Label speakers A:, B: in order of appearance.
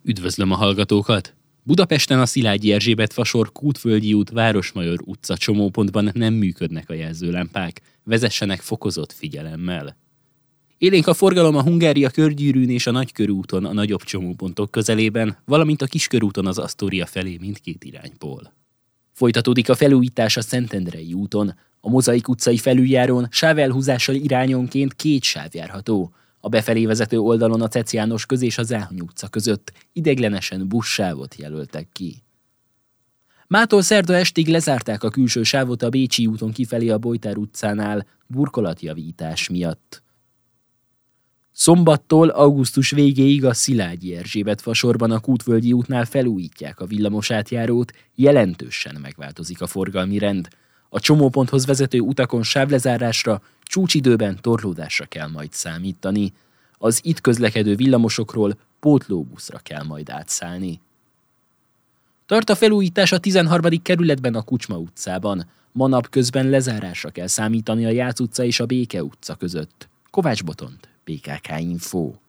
A: Üdvözlöm a hallgatókat! Budapesten a Szilágyi Erzsébet fasor Kútföldi út Városmajor utca csomópontban nem működnek a jelzőlámpák. Vezessenek fokozott figyelemmel. Élénk a forgalom a Hungária körgyűrűn és a Nagykörúton a nagyobb csomópontok közelében, valamint a Kiskörúton az Asztória felé mindkét irányból. Folytatódik a felújítás a Szentendrei úton. A Mozaik utcai felüljárón sávelhúzással irányonként 2 sáv járható. A befelé vezető oldalon a Cec János köz és a Záhony utca között ideiglenesen buszsávot jelöltek ki. Mától szerda estig lezárták a külső sávot a Bécsi úton kifelé a Bojtár utcánál burkolatjavítás miatt. Szombattól augusztus végéig a Szilágyi Erzsébet fasorban a Kútföldi útnál felújítják a villamosátjárót, jelentősen megváltozik a forgalmi rend. A csomóponthoz vezető utakon sávlezárásra, csúcsidőben torlódásra kell majd számítani. Az itt közlekedő villamosokról pótlóbuszra kell majd átszállni. Tart a felújítás a 13. kerületben a Kucsma utcában. Ma napközben lezárásra kell számítani a Jác utca és a Béke utca között. Kovács Botont, PKK Info.